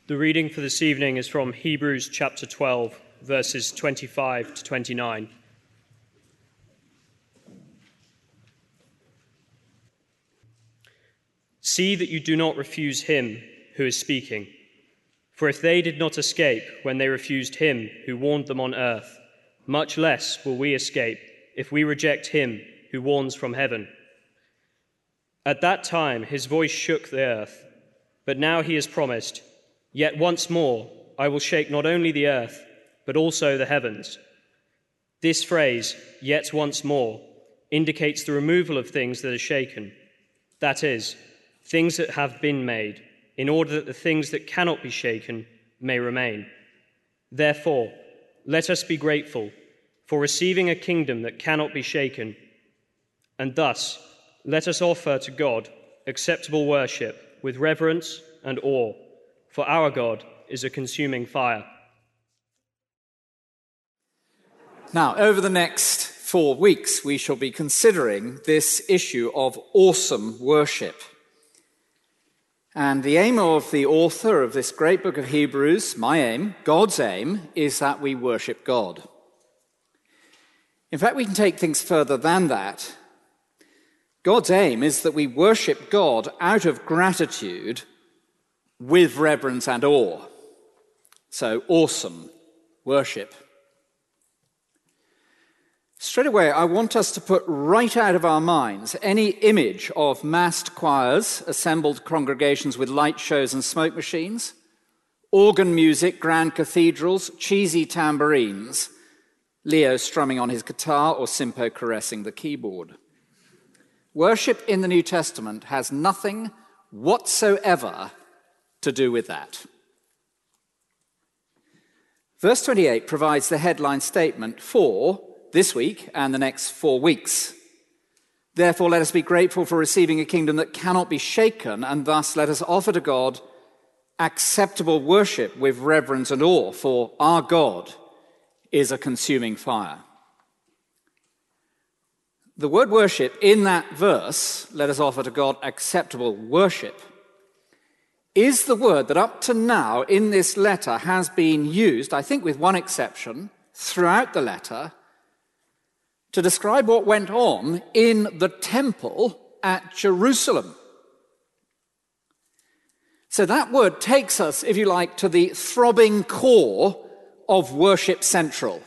The reading for this evening is from Hebrews chapter 12, verses 25 to 29. See that you do not refuse him who is speaking. For if they did not escape when they refused him who warned them on earth, much less will we escape if we reject him who warns from heaven. At that time his voice shook the earth, but now he has promised, "Yet once more I will shake not only the earth, but also the heavens." This phrase, "yet once more," indicates the removal of things that are shaken, that is, things that have been made, in order that the things that cannot be shaken may remain. Therefore, let us be grateful for receiving a kingdom that cannot be shaken, and thus let us offer to God acceptable worship with reverence and awe, for our God is a consuming fire. Now, over the next 4 weeks, we shall be considering this issue of awesome worship. And the aim of the author of this great book of Hebrews, my aim, God's aim, is that we worship God. In fact, we can take things further than that. God's aim is that we worship God out of gratitude with reverence and awe. So, awesome worship. Straight away, I want us to put right out of our minds any image of massed choirs, assembled congregations with light shows and smoke machines, organ music, grand cathedrals, cheesy tambourines, Leo strumming on his guitar or Simpo caressing the keyboard. Worship in the New Testament has nothing whatsoever to do with that. Verse 28 provides the headline statement for this week and the next 4 weeks. Therefore, let us be grateful for receiving a kingdom that cannot be shaken, and thus let us offer to God acceptable worship with reverence and awe, for our God is a consuming fire. The word worship in that verse, let us offer to God acceptable worship, is the word that up to now in this letter has been used, I think with one exception, throughout the letter, to describe what went on in the temple at Jerusalem. So that word takes us, if you like, to the throbbing core of Worship Central.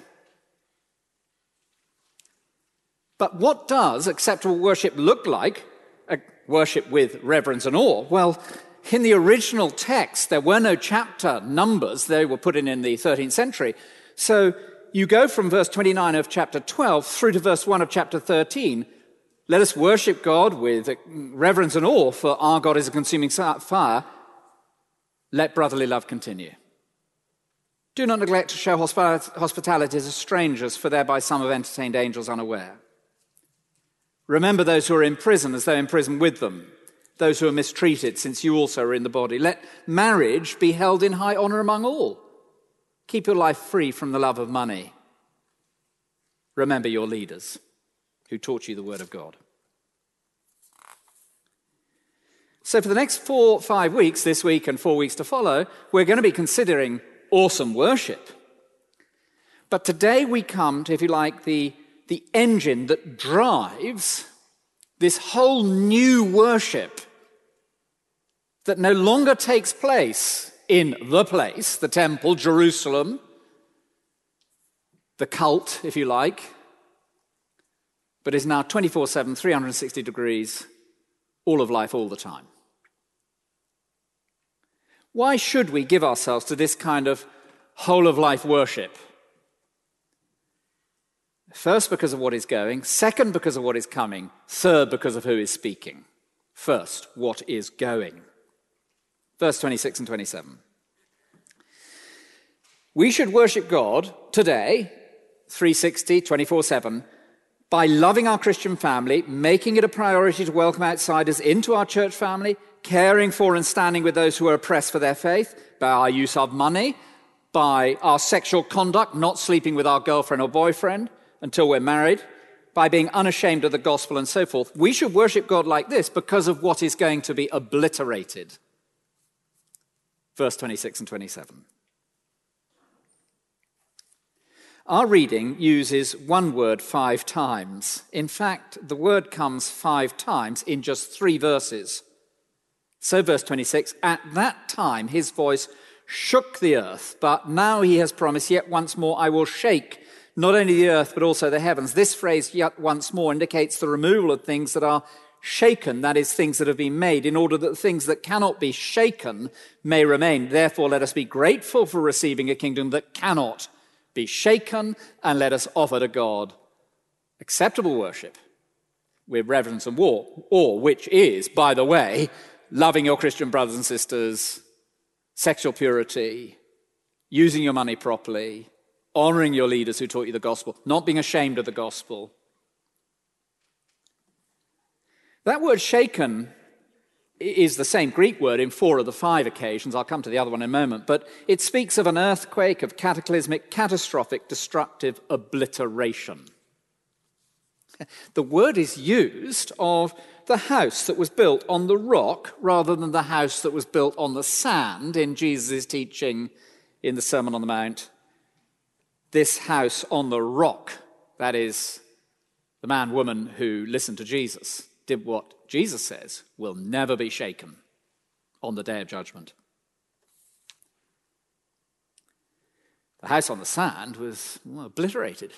But what does acceptable worship look like? Worship with reverence and awe? Well, in the original text, there were no chapter numbers. They were put in the 13th century. So you go from verse 29 of chapter 12 through to verse 1 of chapter 13. Let us worship God with reverence and awe, for our God is a consuming fire. Let brotherly love continue. Do not neglect to show hospitality to strangers, for thereby some have entertained angels unaware. Remember those who are in prison as though in prison with them, those who are mistreated, since you also are in the body. Let marriage be held in high honor among all. Keep your life free from the love of money. Remember your leaders who taught you the word of God. So for the next 4 or 5 weeks, this week and 4 weeks to follow, we're going to be considering awesome worship. But today we come to, if you like, the engine that drives this whole new worship that no longer takes place in the place, the temple, Jerusalem, the cult, if you like, but is now 24/7, 360 degrees, all of life all the time. Why should we give ourselves to this kind of whole-of-life worship? First, because of what is going. Second, because of what is coming. Third, because of who is speaking. First, what is going. Verse 26 and 27. We should worship God today, 360, 24/7, by loving our Christian family, making it a priority to welcome outsiders into our church family, caring for and standing with those who are oppressed for their faith, by our use of money, by our sexual conduct, not sleeping with our girlfriend or boyfriend until we're married, by being unashamed of the gospel and so forth. We should worship God like this because of what is going to be obliterated. verse 26 and 27. Our reading uses one word 5 times. In fact, the word comes 5 times in just 3 verses. So verse 26, at that time his voice shook the earth, but now he has promised, yet once more I will shake not only the earth but also the heavens. This phrase, yet once more, indicates the removal of things that are shaken, that is, things that have been made, in order that the things that cannot be shaken may remain. Therefore, let us be grateful for receiving a kingdom that cannot be shaken, and let us offer to God acceptable worship with reverence and awe, which is, by the way, loving your Christian brothers and sisters, sexual purity, using your money properly, honoring your leaders who taught you the gospel, not being ashamed of the gospel. That word shaken is the same Greek word in 4 of the 5 occasions. I'll come to the other one in a moment. But it speaks of an earthquake, of cataclysmic, catastrophic, destructive obliteration. The word is used of the house that was built on the rock rather than the house that was built on the sand in Jesus' teaching in the Sermon on the Mount. This house on the rock, that is, the man, woman who listened to Jesus, did what Jesus says will never be shaken on the day of judgment. The house on the sand was obliterated.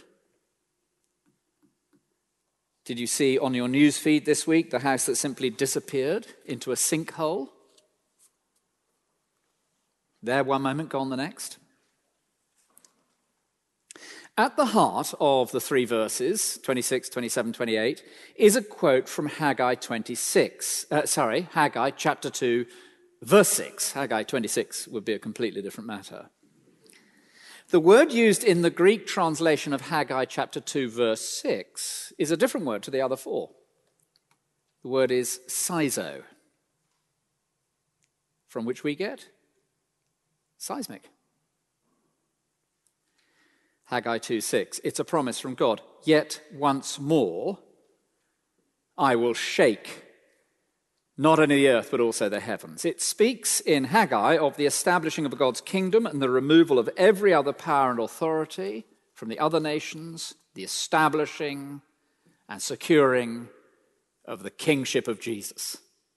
Did you see on your news feed this week the house that simply disappeared into a sinkhole? There one moment, gone the next. At the heart of the 3 verses, 26, 27, 28, is a quote from Haggai Haggai chapter 2, verse 6. Haggai 26 would be a completely different matter. The word used in the Greek translation of Haggai chapter 2, verse 6 is a different word to the other 4. The word is sizo, from which we get seismic. Haggai 2:6. It's a promise from God. Yet once more I will shake not only the earth but also the heavens. It speaks in Haggai of the establishing of God's kingdom and the removal of every other power and authority from the other nations, the establishing and securing of the kingship of Jesus.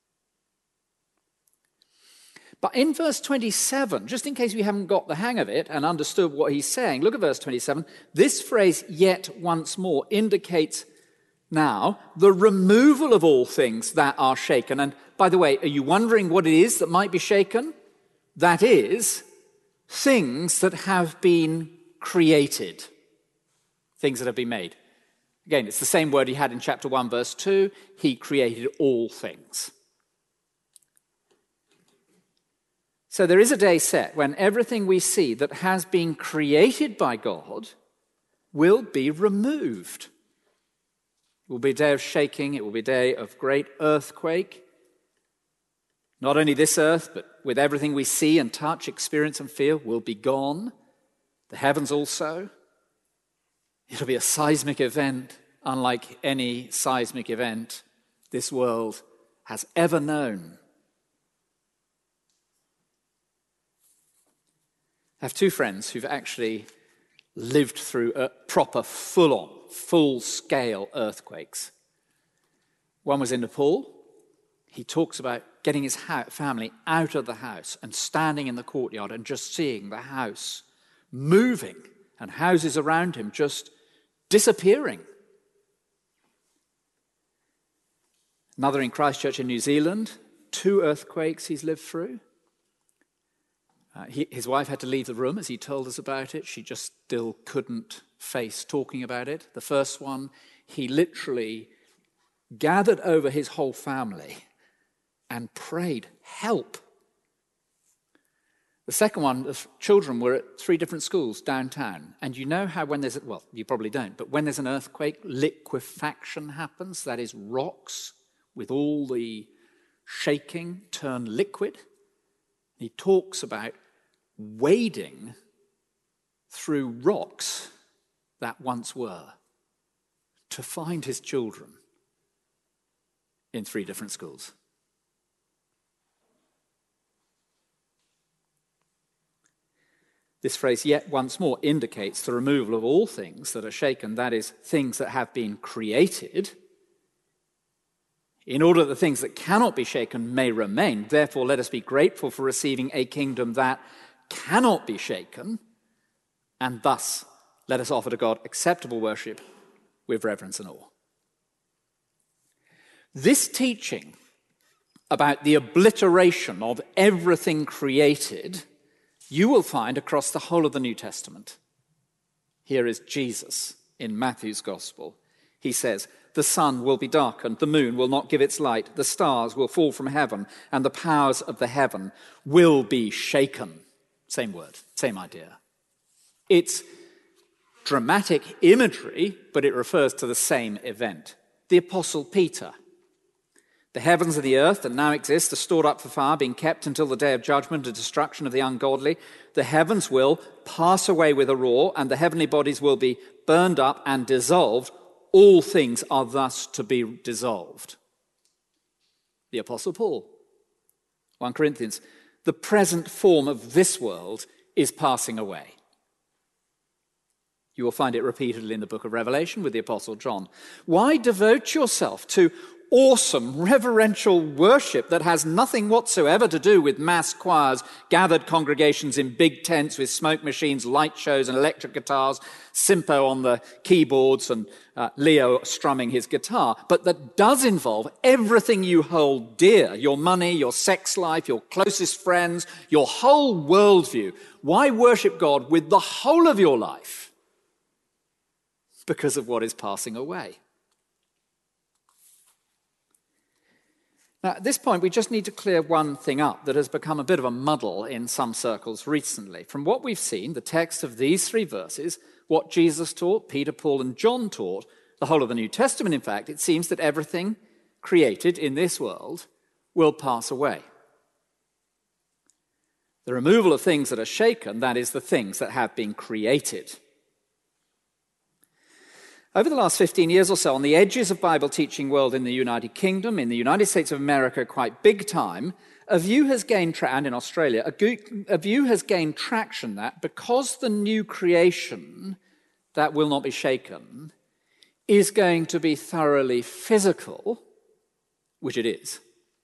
But in verse 27, just in case we haven't got the hang of it and understood what he's saying, look at verse 27. This phrase, yet once more, indicates now the removal of all things that are shaken. And by the way, are you wondering what it is that might be shaken? That is, things that have been created, things that have been made. Again, it's the same word he had in chapter 1, verse 2. He created all things. So there is a day set when everything we see that has been created by God will be removed. It will be a day of shaking. It will be a day of great earthquake. Not only this earth, but with everything we see and touch, experience and feel will be gone. The heavens also. It'll be a seismic event unlike any seismic event this world has ever known. I have 2 friends who've actually lived through a proper full-on, full-scale earthquakes. One was in Nepal. He talks about getting his family out of the house and standing in the courtyard and just seeing the house moving and houses around him just disappearing. Another in Christchurch in New Zealand, 2 earthquakes he's lived through. His wife had to leave the room as he told us about it. She just still couldn't face talking about it. The first one, he literally gathered over his whole family and prayed, help. The second one, the children were at 3 different schools downtown. And you know how when there's, well, you probably don't, but when there's an earthquake, liquefaction happens. That is, rocks with all the shaking turn liquid. He talks about wading through rocks that once were to find his children in 3 different schools. This phrase, yet once more, indicates the removal of all things that are shaken, that is, things that have been created, in order that the things that cannot be shaken may remain. Therefore, let us be grateful for receiving a kingdom that cannot be shaken, and thus let us offer to God acceptable worship with reverence and awe. This teaching about the obliteration of everything created, you will find across the whole of the New Testament. Here is Jesus in Matthew's Gospel. He says, "The sun will be darkened, the moon will not give its light, the stars will fall from heaven, and the powers of the heaven will be shaken." Same word, same idea. It's dramatic imagery, but it refers to the same event. The Apostle Peter. "The heavens and the earth that now exist are stored up for fire, being kept until the day of judgment and destruction of the ungodly. The heavens will pass away with a roar, and the heavenly bodies will be burned up and dissolved. All things are thus to be dissolved." The Apostle Paul. 1 Corinthians. "The present form of this world is passing away." You will find it repeatedly in the book of Revelation with the Apostle John. Why devote yourself to awesome reverential worship that has nothing whatsoever to do with mass choirs, gathered congregations in big tents with smoke machines, light shows and electric guitars, Simpo on the keyboards and Leo strumming his guitar, but that does involve everything you hold dear, your money, your sex life, your closest friends, your whole worldview? Why worship God with the whole of your life? Because of what is passing away. Now, at this point, we just need to clear one thing up that has become a bit of a muddle in some circles recently. From what we've seen, the text of these 3 verses, what Jesus taught, Peter, Paul, and John taught, the whole of the New Testament, in fact, it seems that everything created in this world will pass away. The removal of things that are shaken, that is, the things that have been created. Over the last 15 years or so, on the edges of Bible teaching world in the United Kingdom, in the United States of America, quite big time, a view has gained, and in Australia, a view has gained traction that because the new creation that will not be shaken is going to be thoroughly physical, which it is,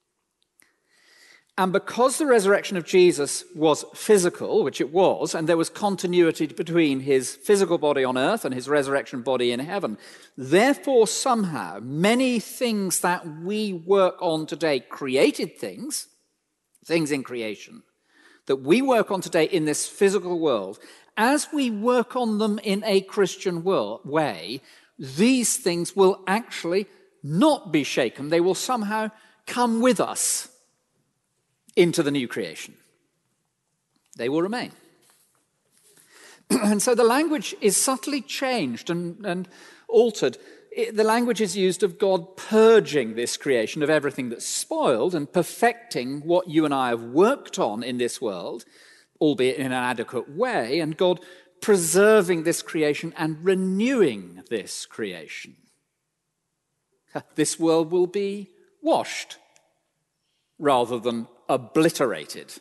and because the resurrection of Jesus was physical, which it was, and there was continuity between his physical body on earth and his resurrection body in heaven, therefore somehow many things that we work on today, created things in creation, that we work on today in this physical world, as we work on them in a Christian way, these things will actually not be shaken. They will somehow come with us into the new creation. They will remain. And so the language is subtly changed and altered. The language is used of God purging this creation of everything that's spoiled and perfecting what you and I have worked on in this world, albeit in an adequate way, and God preserving this creation and renewing this creation. This world will be washed rather than obliterated.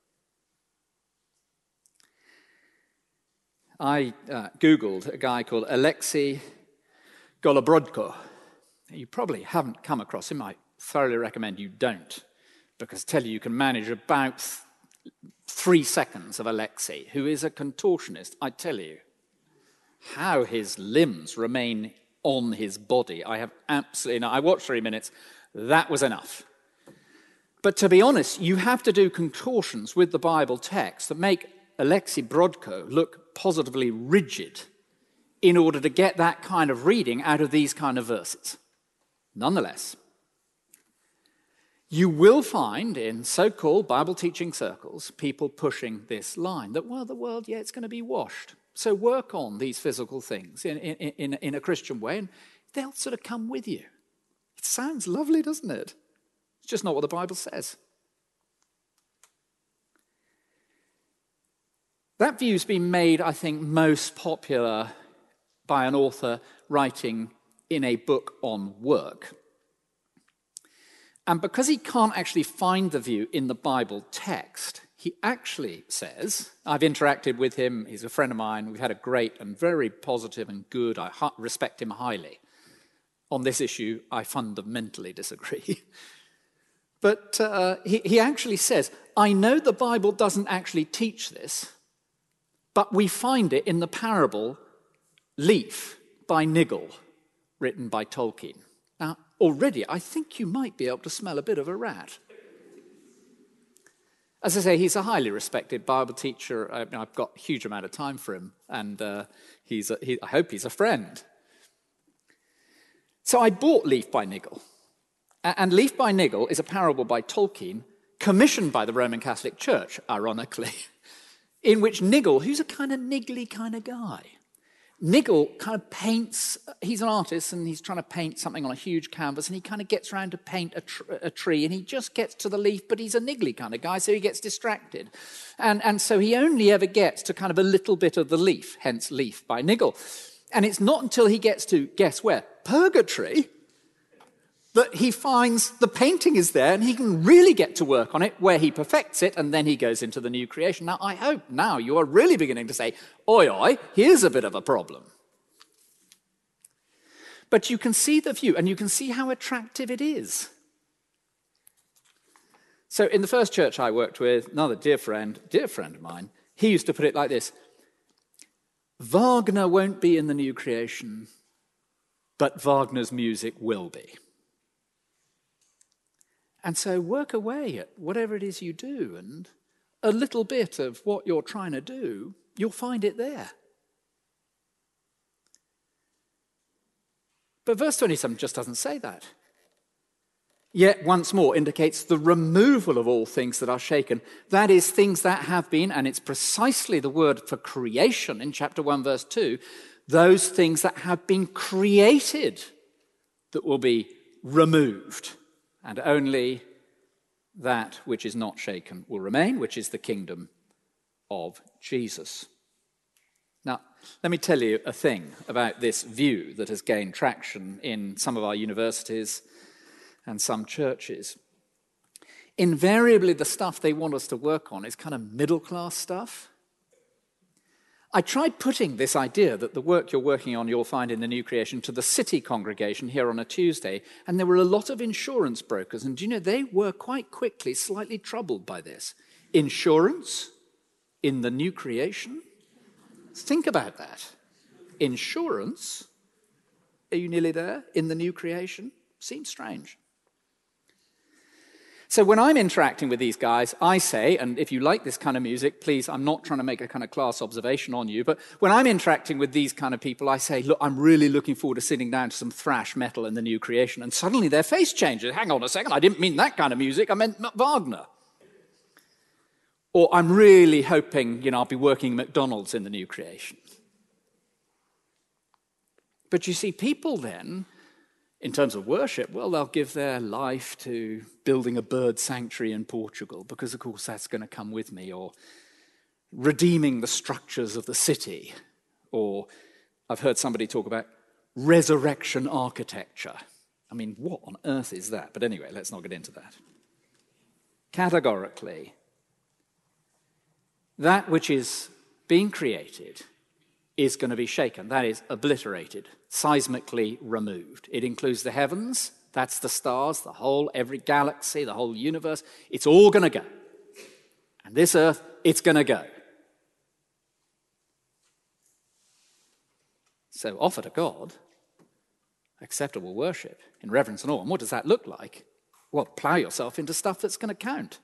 I Googled a guy called Alexei Golobrodko. You probably haven't come across him. I thoroughly recommend you don't, because I tell you, you can manage about 3 seconds of Alexei, who is a contortionist. I tell you, how his limbs remain on his body. I have absolutely no. I watched 3 minutes. That was enough. But to be honest, you have to do contortions with the Bible text that make Alexei Brodko look positively rigid in order to get that kind of reading out of these kind of verses. Nonetheless, you will find in so-called Bible teaching circles people pushing this line that, well, the world, it's going to be washed. So work on these physical things in a Christian way, and they'll sort of come with you. It sounds lovely, doesn't it? It's just not what the Bible says. That view's been made, I think, most popular by an author writing in a book on work. And because he can't actually find the view in the Bible text, he actually says, I've interacted with him, he's a friend of mine, we've had a great and very positive and good, I respect him highly. On this issue, I fundamentally disagree. But he actually says, I know the Bible doesn't actually teach this, but we find it in the parable Leaf by Niggle, written by Tolkien. Now, already, I think you might be able to smell a bit of a rat. As I say, he's a highly respected Bible teacher. I've got a huge amount of time for him, and I hope he's a friend. So I bought Leaf by Niggle. And Leaf by Niggle is a parable by Tolkien, commissioned by the Roman Catholic Church, ironically, in which Niggle, who's a kind of niggly kind of guy, Niggle kind of paints, he's an artist and he's trying to paint something on a huge canvas, and he kind of gets around to paint a tree, and he just gets to the leaf, but he's a niggly kind of guy, so he gets distracted. And so he only ever gets to kind of a little bit of the leaf, hence Leaf by Niggle. And it's not until he gets to, guess where, Purgatory, that he finds the painting is there and he can really get to work on it, where he perfects it, and then he goes into the new creation. Now, I hope now you are really beginning to say, oi, oi, here's a bit of a problem. But you can see the view, and you can see how attractive it is. So in the first church I worked with, another dear friend of mine, he used to put it like this: Wagner won't be in the new creation, but Wagner's music will be. And so work away at whatever it is you do, and a little bit of what you're trying to do, you'll find it there. But verse 27 just doesn't say that. Yet, once more, indicates the removal of all things that are shaken. That is, things that have been, and it's precisely the word for creation in chapter 1, verse 2, those things that have been created that will be removed. And only that which is not shaken will remain, which is the kingdom of Jesus. Now, let me tell you a thing about this view that has gained traction in some of our universities and some churches. Invariably, the stuff they want us to work on is kind of middle-class stuff. I tried putting this idea that the work you're working on you'll find in the new creation to the city congregation here on a Tuesday, and there were a lot of insurance brokers, and do you know, they were quite quickly slightly troubled by this. Insurance in the new creation? Think about that. Insurance, are you nearly there, in the new creation? Seems strange. So when I'm interacting with these guys, I say, and if you like this kind of music, please, I'm not trying to make a kind of class observation on you, but when I'm interacting with these kind of people, I say, look, I'm really looking forward to sitting down to some thrash metal in the new creation, and suddenly their face changes. Hang on a second, I didn't mean that kind of music, I meant Wagner. Or I'm really hoping, I'll be working at McDonald's in the new creation. But you see, people then, in terms of worship, well, they'll give their life to building a bird sanctuary in Portugal, because, of course, that's going to come with me, or redeeming the structures of the city, or I've heard somebody talk about resurrection architecture. I mean, what on earth is that? But anyway, let's not get into that. Categorically, that which is being created is going to be shaken. That is, obliterated, seismically removed. It includes the heavens, that's the stars, every galaxy, the whole universe. It's all going to go. And this earth, it's going to go. So offer to God acceptable worship in reverence and awe. And what does that look like? Well, plow yourself into stuff that's going to count.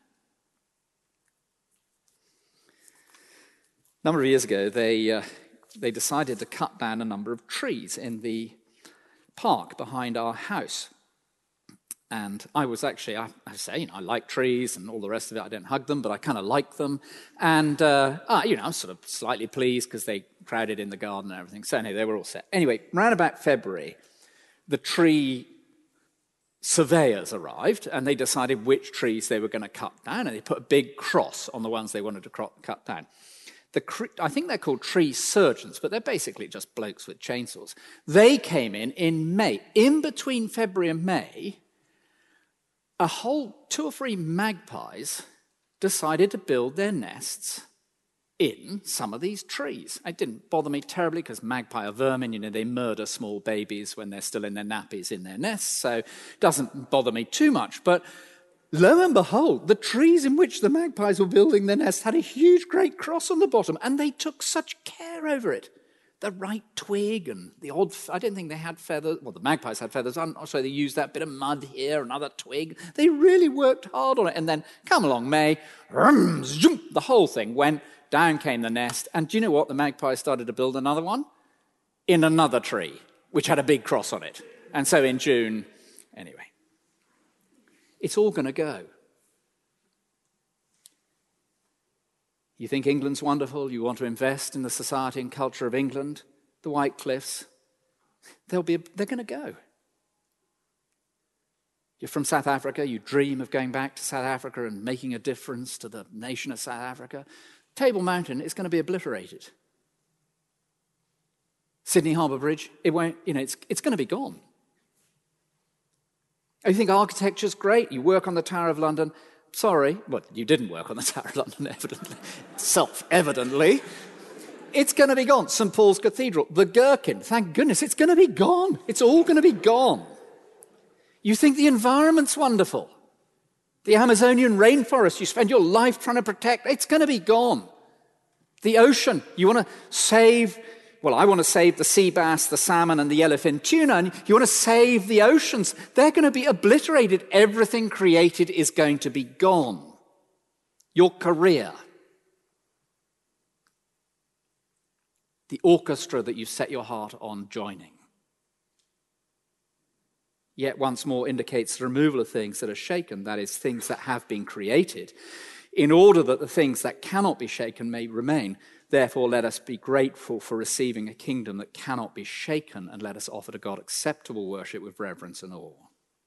A number of years ago, they decided to cut down a number of trees in the park behind our house. And I was actually, I say, I like trees and all the rest of it. I don't hug them, but I kind of like them. And, I'm sort of slightly pleased because they crowded in the garden and everything. So anyway, they were all set. Anyway, around about February, the tree surveyors arrived and they decided which trees they were going to cut down. And they put a big cross on the ones they wanted to cut down. I think they're called tree surgeons, but they're basically just blokes with chainsaws. They came in May. In between February and May, a whole 2 or 3 magpies decided to build their nests in some of these trees. It didn't bother me terribly because magpie are vermin, they murder small babies when they're still in their nappies in their nests, so it doesn't bother me too much. But lo and behold, the trees in which the magpies were building their nests had a huge great cross on the bottom, and they took such care over it. The right twig and the odd, I don't think they had feathers. Well, the magpies had feathers, so they used that bit of mud here, another twig. They really worked hard on it. And then, come along May, the whole thing went, down came the nest. And do you know what? The magpies started to build another one in another tree, which had a big cross on it. And so in June, anyway, it's all going to go. You think England's wonderful, you want to invest in the society and culture of England, the White Cliffs, they're going to go. You're from South Africa, you dream of going back to South Africa and making a difference to the nation of South Africa. Table Mountain is going to be obliterated. Sydney Harbour Bridge, it won't, it's going to be gone. You think architecture's great, you work on the Tower of London. Sorry, well, you didn't work on the Tower of London, evidently. Self-evidently. It's going to be gone. St. Paul's Cathedral, the Gherkin, thank goodness, it's going to be gone. It's all going to be gone. You think the environment's wonderful. The Amazonian rainforest you spend your life trying to protect, it's going to be gone. The ocean, you want to save, well, I want to save the sea bass, the salmon, and the yellowfin tuna, and you want to save the oceans. They're going to be obliterated. Everything created is going to be gone. Your career, the orchestra that you set your heart on joining, yet once more indicates the removal of things that are shaken, that is, things that have been created, in order that the things that cannot be shaken may remain. Therefore, let us be grateful for receiving a kingdom that cannot be shaken, and let us offer to God acceptable worship with reverence and awe.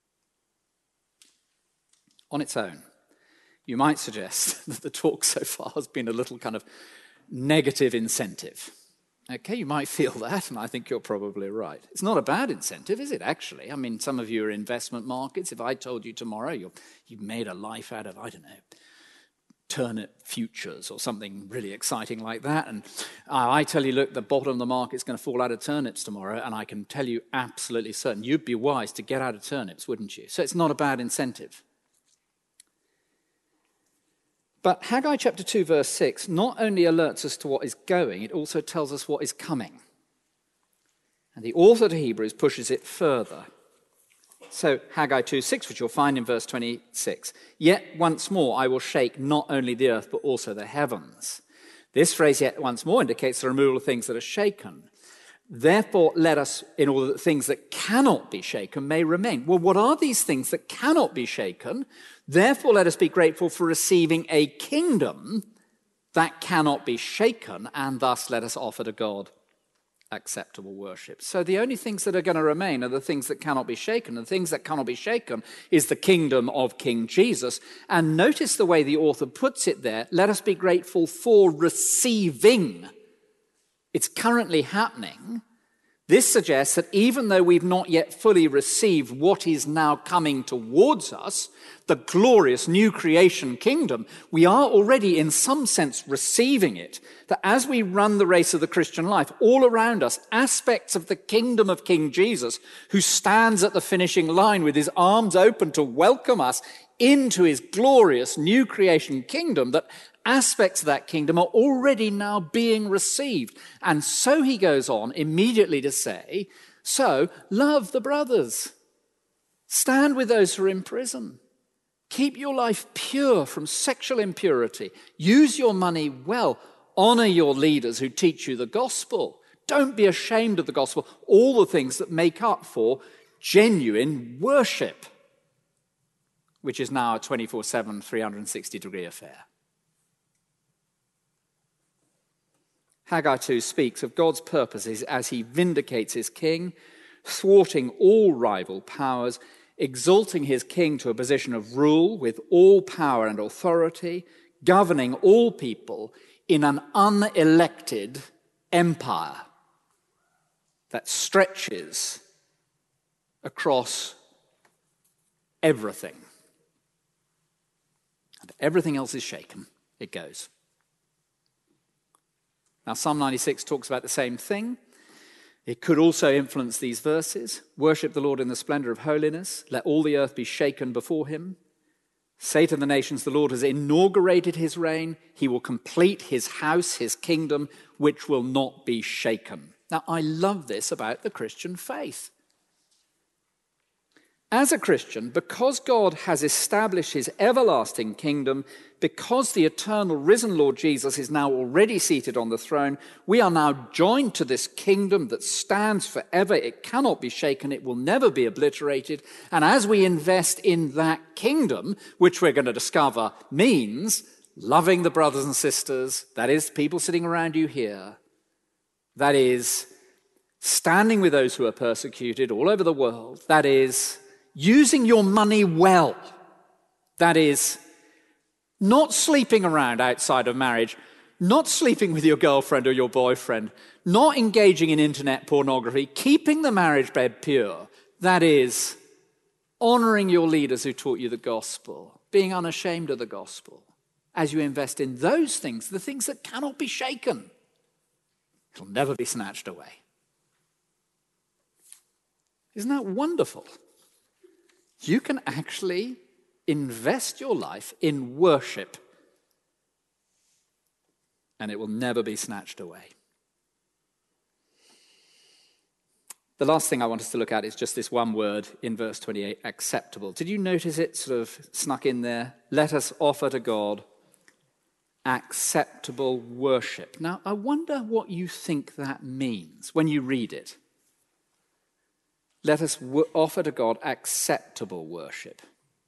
On its own, you might suggest that the talk so far has been a little kind of negative incentive. Okay, you might feel that, and I think you're probably right. It's not a bad incentive, is it, actually? I mean, some of you are in investment markets. If I told you tomorrow you've made a life out of, I don't know, turnip futures or something really exciting like that, and I tell you, look, the bottom of the market's going to fall out of turnips tomorrow, and I can tell you absolutely certain, you'd be wise to get out of turnips, wouldn't you? So it's not a bad incentive. But Haggai chapter 2, verse 6 not only alerts us to what is going, it also tells us what is coming. And the author to Hebrews pushes it further. So Haggai 2:6, which you'll find in verse 26, yet once more I will shake not only the earth but also the heavens. This phrase, yet once more, indicates the removal of things that are shaken. Therefore, let us, in order that things that cannot be shaken may remain. Well, what are these things that cannot be shaken? Therefore, let us be grateful for receiving a kingdom that cannot be shaken, and thus let us offer to God acceptable worship. So the only things that are going to remain are the things that cannot be shaken. And the things that cannot be shaken is the kingdom of King Jesus. And notice the way the author puts it there. Let us be grateful for receiving. It's currently happening. This suggests that even though we've not yet fully received what is now coming towards us, the glorious new creation kingdom, we are already in some sense receiving it. That as we run the race of the Christian life, all around us, aspects of the kingdom of King Jesus, who stands at the finishing line with his arms open to welcome us into his glorious new creation kingdom, that aspects of that kingdom are already now being received. And so he goes on immediately to say, so love the brothers. Stand with those who are in prison. Keep your life pure from sexual impurity. Use your money well. Honor your leaders who teach you the gospel. Don't be ashamed of the gospel. All the things that make up for genuine worship, which is now a 24/7, 360-degree affair. Haggai 2 speaks of God's purposes as he vindicates his king, thwarting all rival powers, exalting his king to a position of rule with all power and authority, governing all people in an unelected empire that stretches across everything and Everything else is shaken. It goes. Now, Psalm 96 talks about the same thing. It could also influence these verses. Worship the Lord in the splendor of holiness. Let all the earth be shaken before him. Say to the nations, the Lord has inaugurated his reign. He will complete his house, his kingdom, which will not be shaken. Now, I love this about the Christian faith. As a Christian, because God has established his everlasting kingdom, because the eternal risen Lord Jesus is now already seated on the throne, we are now joined to this kingdom that stands forever. It cannot be shaken. It will never be obliterated. And as we invest in that kingdom, which we're going to discover means loving the brothers and sisters, that is, people sitting around you here, that is, standing with those who are persecuted all over the world, that is, using your money well, that is, not sleeping around outside of marriage, not sleeping with your girlfriend or your boyfriend, not engaging in internet pornography, keeping the marriage bed pure, that is, honoring your leaders who taught you the gospel, being unashamed of the gospel. As you invest in those things, the things that cannot be shaken, it'll never be snatched away. Isn't that wonderful? You can actually invest your life in worship, and it will never be snatched away. The last thing I want us to look at is just this one word in verse 28, acceptable. Did you notice it sort of snuck in there? Let us offer to God acceptable worship. Now, I wonder what you think that means when you read it. Let us offer to God acceptable worship.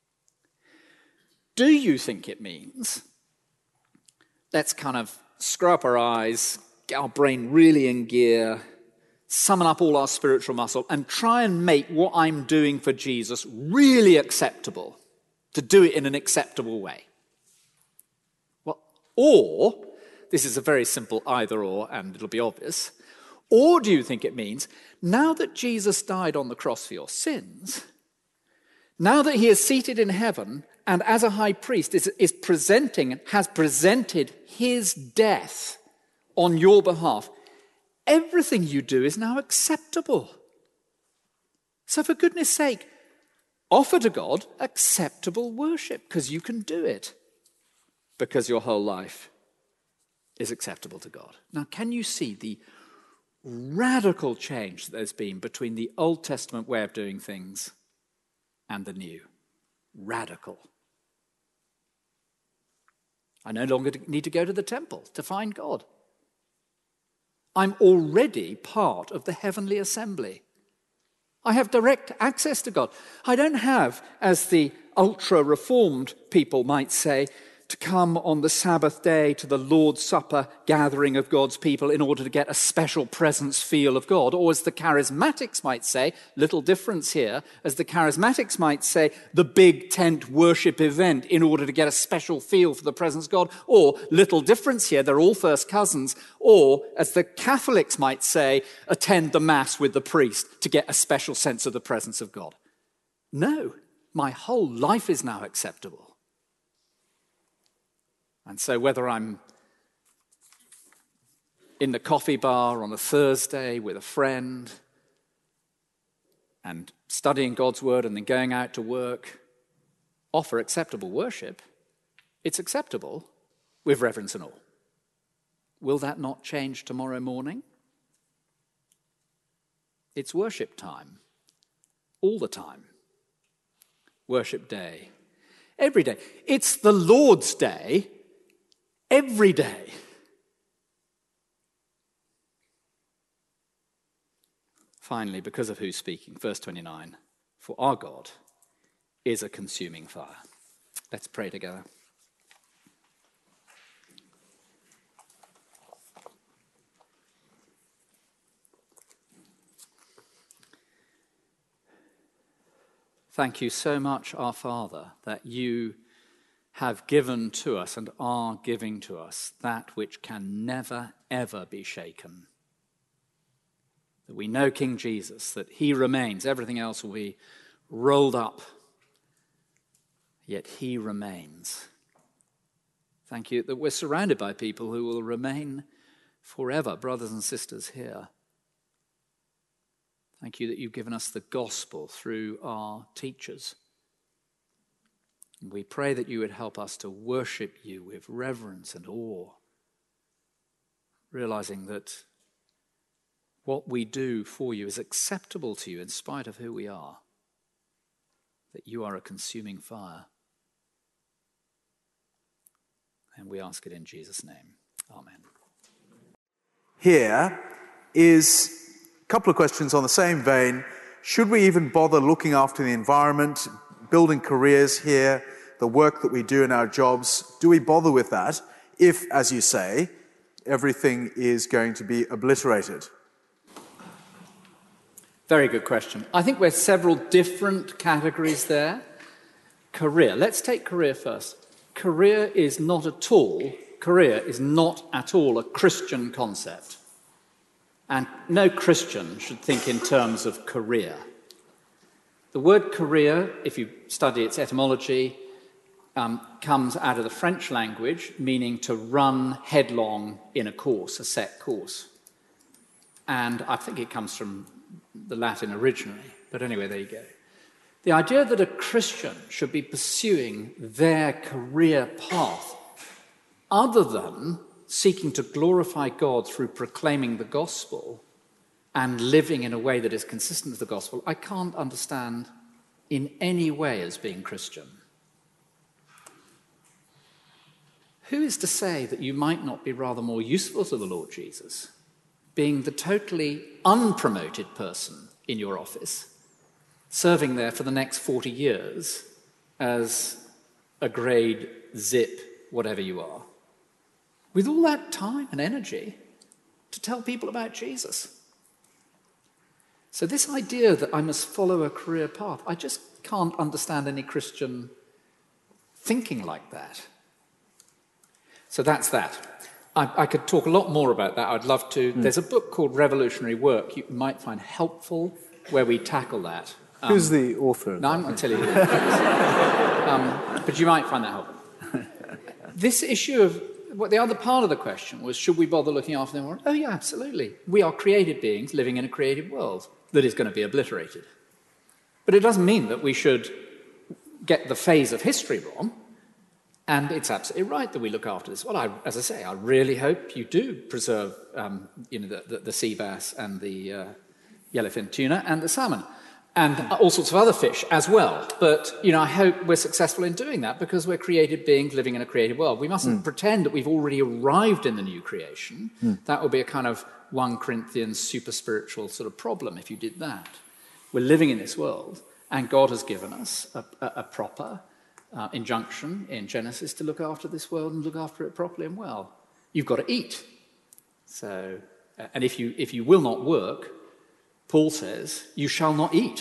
Do you think it means let's kind of screw up our eyes, get our brain really in gear, summon up all our spiritual muscle, and try and make what I'm doing for Jesus really acceptable, to do it in an acceptable way? Well, or, this is a very simple either or, and it'll be obvious, or do you think it means, now that Jesus died on the cross for your sins, now that he is seated in heaven and as a high priest has presented his death on your behalf, everything you do is now acceptable. So for goodness sake, offer to God acceptable worship, because you can do it, because your whole life is acceptable to God. Now, can you see the radical change that there's been between the Old Testament way of doing things and the New? Radical. I no longer need to go to the temple to find God. I'm already part of the heavenly assembly. I have direct access to God. I don't have, as the ultra-reformed people might say, to come on the Sabbath day to the Lord's Supper gathering of God's people in order to get a special presence feel of God. Or as the charismatics might say, little difference here, as the charismatics might say, the big tent worship event in order to get a special feel for the presence of God. Or, little difference here, they're all first cousins. Or, as the Catholics might say, attend the Mass with the priest to get a special sense of the presence of God. No, my whole life is now acceptable. And so whether I'm in the coffee bar on a Thursday with a friend and studying God's word and then going out to work, offer acceptable worship, it's acceptable with reverence and awe. Will that not change tomorrow morning? It's worship time, all the time. Worship day, every day. It's the Lord's day, every day. Finally, because of who's speaking, verse 29, for our God is a consuming fire. Let's pray together. Thank you so much, our Father, that you have given to us and are giving to us that which can never, ever be shaken. That we know King Jesus, that he remains. Everything else will be rolled up. Yet he remains. Thank you that we're surrounded by people who will remain forever, brothers and sisters here. Thank you that you've given us the gospel through our teachers. And we pray that you would help us to worship you with reverence and awe, realizing that what we do for you is acceptable to you in spite of who we are, that you are a consuming fire. And we ask it in Jesus' name. Amen. Here is a couple of questions on the same vein. Should we even bother looking after the environment, building careers here, the work that we do in our jobs? Do we bother with that if, as you say, everything is going to be obliterated? Very good question. I think we're several different categories there. Career. Let's take career first. Career is not at all a Christian concept. And no Christian should think in terms of career. The word career, if you study its etymology, comes out of the French language, meaning to run headlong in a course, a set course. And I think it comes from the Latin originally. But anyway, there you go. The idea that a Christian should be pursuing their career path other than seeking to glorify God through proclaiming the gospel and living in a way that is consistent with the gospel, I can't understand in any way as being Christian. Who is to say that you might not be rather more useful to the Lord Jesus, being the totally unpromoted person in your office, serving there for the next 40 years as a grade zip, whatever you are, with all that time and energy to tell people about Jesus? So this idea that I must follow a career path, I just can't understand any Christian thinking like that. So that's that. I could talk a lot more about that. I'd love to. There's a book called Revolutionary Work you might find helpful where we tackle that. Who's the author? No, I'm not telling you who it is. But you might find that helpful. This issue of what the other part of the question was, should we bother looking after them? Oh, yeah, absolutely. We are created beings living in a created world that is going to be obliterated. But it doesn't mean that we should get the phase of history wrong. And it's absolutely right that we look after this. Well, as I say, I really hope you do preserve the sea bass and the yellowfin tuna and the salmon. And all sorts of other fish as well. But, I hope we're successful in doing that because we're created beings living in a created world. We mustn't pretend that we've already arrived in the new creation. That would be a kind of 1 Corinthians super spiritual sort of problem if you did that. We're living in this world, and God has given us a proper injunction in Genesis to look after this world and look after it properly and well. You've got to eat. So, and if you will not work, Paul says, you shall not eat.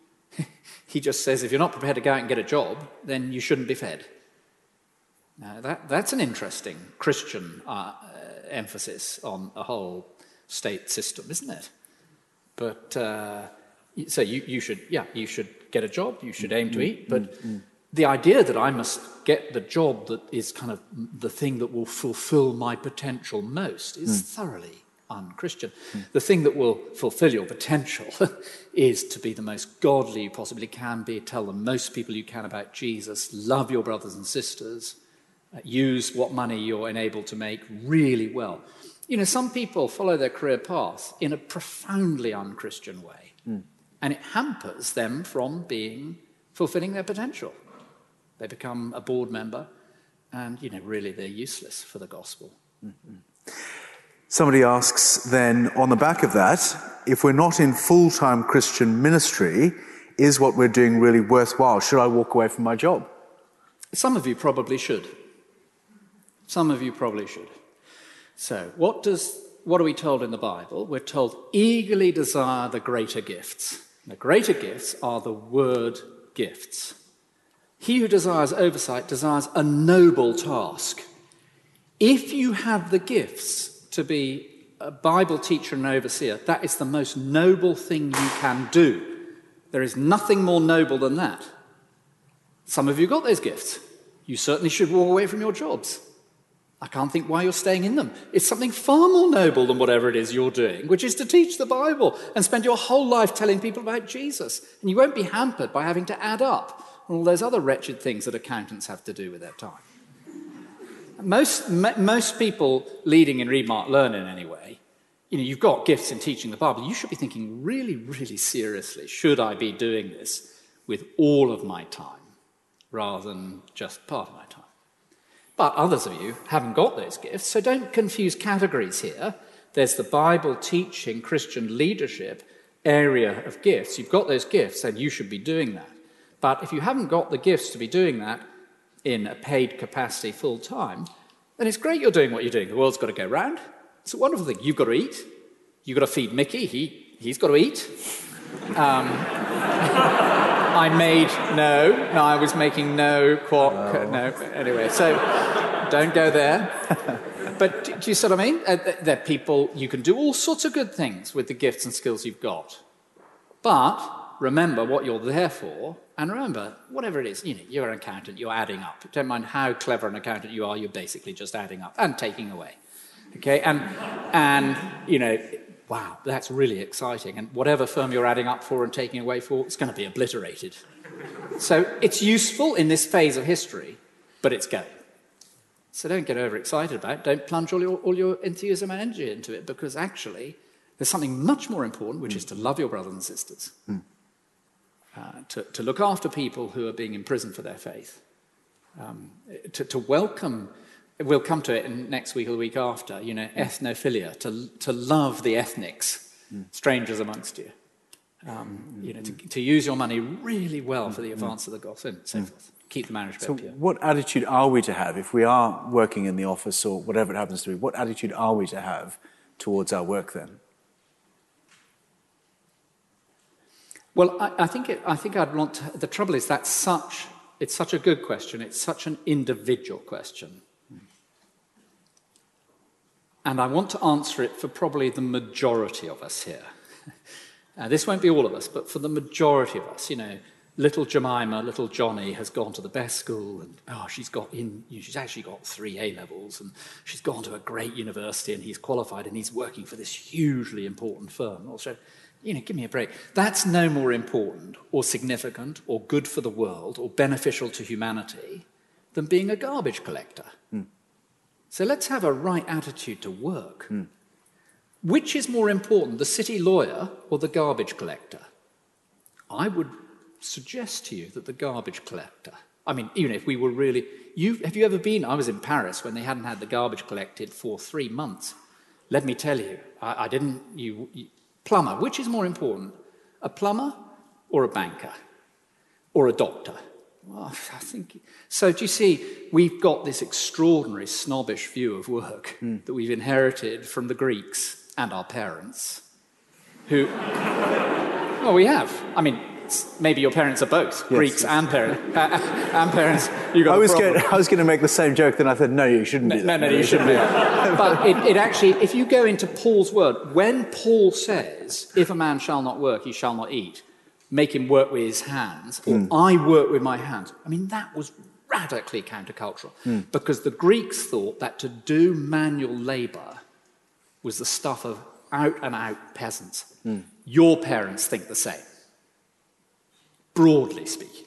He just says, if you're not prepared to go out and get a job, then you shouldn't be fed. Now, that's an interesting Christian emphasis on a whole state system, isn't it? But, so you should get a job, you should aim to eat, but the idea that I must get the job that is kind of the thing that will fulfill my potential most is thoroughly un-Christian. The thing that will fulfill your potential is to be the most godly you possibly can be, tell the most people you can about Jesus, love your brothers and sisters, use what money you're enabled to make really well. Some people follow their career path in a profoundly un-Christian way, and it hampers them from fulfilling their potential. They become a board member, and, really they're useless for the gospel. Somebody asks then, on the back of that, if we're not in full-time Christian ministry, is what we're doing really worthwhile? Should I walk away from my job? Some of you probably should. Some of you probably should. So, what are we told in the Bible? We're told, eagerly desire the greater gifts. The greater gifts are the word gifts. He who desires oversight desires a noble task. If you have the gifts to be a Bible teacher and overseer, that is the most noble thing you can do. There is nothing more noble than that. Some of you got those gifts. You certainly should walk away from your jobs. I can't think why you're staying in them. It's something far more noble than whatever it is you're doing, which is to teach the Bible and spend your whole life telling people about Jesus. And you won't be hampered by having to add up on all those other wretched things that accountants have to do with their time. Most people leading in Read, Mark, Learn in any way, you've got gifts in teaching the Bible. You should be thinking really, really seriously, should I be doing this with all of my time rather than just part of my time? But others of you haven't got those gifts, so don't confuse categories here. There's the Bible teaching, Christian leadership area of gifts. You've got those gifts, and you should be doing that. But if you haven't got the gifts to be doing that in a paid capacity full time, then it's great you're doing what you're doing. The world's got to go round. It's a wonderful thing. You've got to eat. You've got to feed Mickey. He's got to eat. I was making no quark. No, anyway, so don't go there. But do you see what I mean? There are people, you can do all sorts of good things with the gifts and skills you've got. But remember what you're there for, and remember, whatever it is, you're an accountant, you're adding up. Don't mind how clever an accountant you are, you're basically just adding up and taking away. Okay, and wow, that's really exciting. And whatever firm you're adding up for and taking away for, it's going to be obliterated. So it's useful in this phase of history, but it's going. So don't get overexcited about it. Don't plunge all your enthusiasm and energy into it, because actually there's something much more important, which is to love your brothers and sisters, to look after people who are being imprisoned for their faith, to welcome. We'll come to it next week or the week after, ethnophilia, to love the ethnics, strangers amongst you. To use your money really well for the advance of the gospel and so forth. Keep the marriage bed pure. What attitude are we to have if we are working in the office or whatever it happens to be? What attitude are we to have towards our work then? Well, I think I'd want to. The trouble is it's such a good question. It's such an individual question. And I want to answer it for probably the majority of us here. This won't be all of us, but for the majority of us, little Jemima, little Johnny has gone to the best school, and she's actually got 3 A-levels, and she's gone to a great university, and he's qualified, and he's working for this hugely important firm. Also, give me a break. That's no more important or significant or good for the world or beneficial to humanity than being a garbage collector. So let's have a right attitude to work. Which is more important, the city lawyer or the garbage collector? I would suggest to you that the garbage collector. I mean, even if we were really... have you ever been... I was in Paris when they hadn't had the garbage collected for 3 months. Let me tell you, I didn't... Plumber, which is more important? A plumber or a banker? Or a doctor? Well, I think... So, do you see, we've got this extraordinary snobbish view of work that we've inherited from the Greeks and our parents, who... Well, we have. I mean, maybe your parents are both, yes, Greeks and parents. You got I was going to make the same joke, then I said, no, you shouldn't do that. No, you shouldn't do that. But it actually, if you go into Paul's word, when Paul says, if a man shall not work, he shall not eat, make him work with his hands, or I work with my hands, I mean, that was radically countercultural, because the Greeks thought that to do manual labour was the stuff of out-and-out peasants. Your parents think the same, broadly speaking.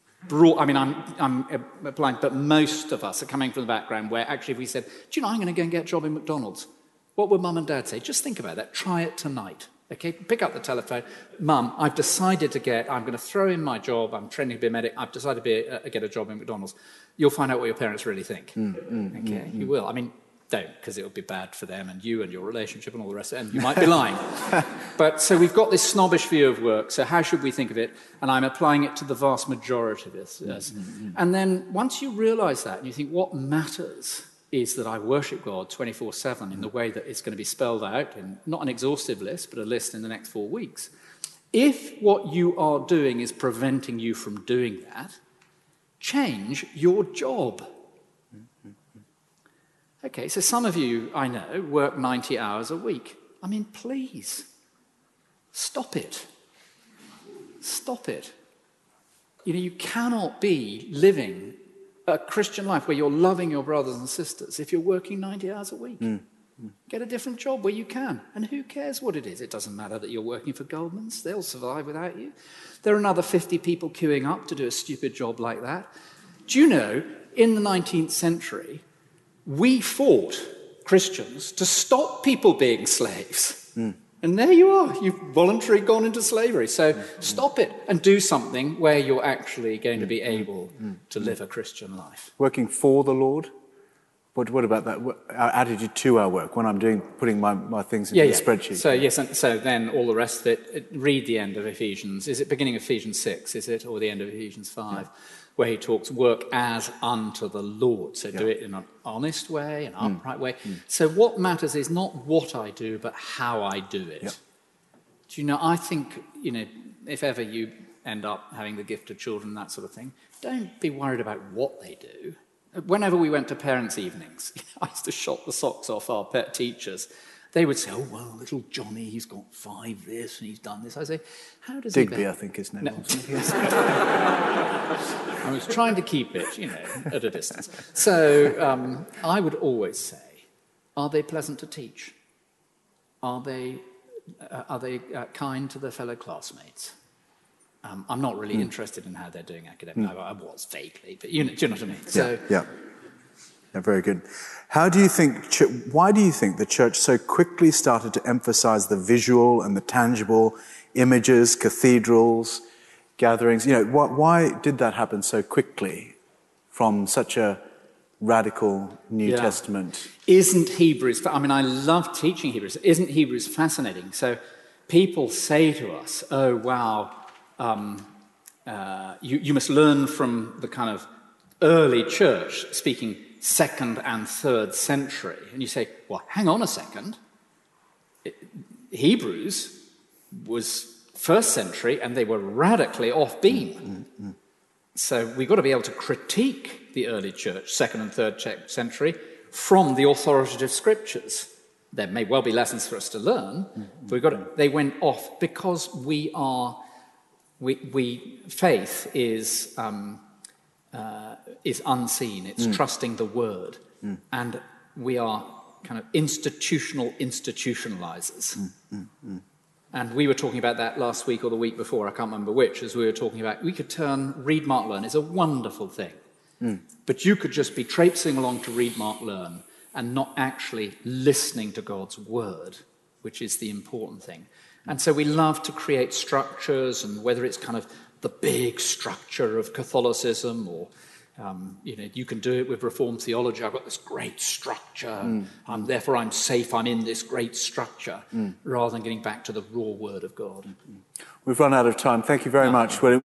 I'm blind, but most of us are coming from the background where actually if we said, do you know, I'm going to go and get a job in McDonald's, what would Mum and Dad say? Just think about that. Try it tonight. Okay, pick up the telephone. Mum, I'm going to throw in my job. I'm training to be a medic. I've decided to get a job in McDonald's. You'll find out what your parents really think. You will. I mean, don't, because it'll be bad for them and you and your relationship and all the rest of it, and you might be lying. But so we've got this snobbish view of work, so how should we think of it? And I'm applying it to the vast majority of this. Yes. And then once you realise that, and you think what matters is that I worship God 24/7 in the way that it's going to be spelled out, in not an exhaustive list, but a list in the next 4 weeks. If what you are doing is preventing you from doing that, change your job. Okay, so some of you, I know, work 90 hours a week. I mean, please, stop it. Stop it. You cannot be living a Christian life where you're loving your brothers and sisters if you're working 90 hours a week. Get a different job where you can. And who cares what it is? It doesn't matter that you're working for Goldman's. They'll survive without you. There are another 50 people queuing up to do a stupid job like that. Do you know, in the 19th century, we fought, Christians, to stop people being slaves. And there you are. You've voluntarily gone into slavery. So stop it and do something where you're actually going to be able to live a Christian life. Working for the Lord? What about that? Our attitude to our work when I'm putting my things into the spreadsheet? So yes, and so then all the rest of it. Read the end of Ephesians. Is it beginning of Ephesians 6? Is it, or the end of Ephesians 5, where he talks work as unto the Lord? So do it in an honest way, an upright way. So what matters is not what I do, but how I do it. Do you know? I think if ever you end up having the gift of children, that sort of thing, don't be worried about what they do. Whenever we went to parents' evenings, I used to shop the socks off our pet teachers. They would say, oh, well, little Johnny, he's got 5 this and he's done this. I say, how does Digby, I think his name was. I was trying to keep it, at a distance. So I would always say, are they pleasant to teach? Are they kind to their fellow classmates? I'm not really interested in how they're doing academically. I was vaguely, but do you know what I mean? So, yeah, very good. Why do you think the church so quickly started to emphasize the visual and the tangible images, cathedrals, gatherings? Why did that happen so quickly from such a radical New Testament? Isn't Hebrews, I love teaching Hebrews. Isn't Hebrews fascinating? So people say to us, oh, wow, you must learn from the kind of early church, speaking 2nd and 3rd century. And you say, well, hang on a second. Hebrews was 1st century, and they were radically off beam. So we've got to be able to critique the early church, 2nd and 3rd century, from the authoritative scriptures. There may well be lessons for us to learn, but they went off because faith is unseen. It's trusting the word, and we are kind of institutionalizers. And we were talking about that last week or the week before, I can't remember which, as we were talking about, we could Read, Mark, Learn is a wonderful thing. But you could just be traipsing along to Read, Mark, Learn and not actually listening to God's word, which is the important thing. And so we love to create structures, and whether it's kind of the big structure of Catholicism or, you can do it with Reformed theology. I've got this great structure, therefore I'm safe, I'm in this great structure, rather than getting back to the raw word of God. We've run out of time. Thank you very much.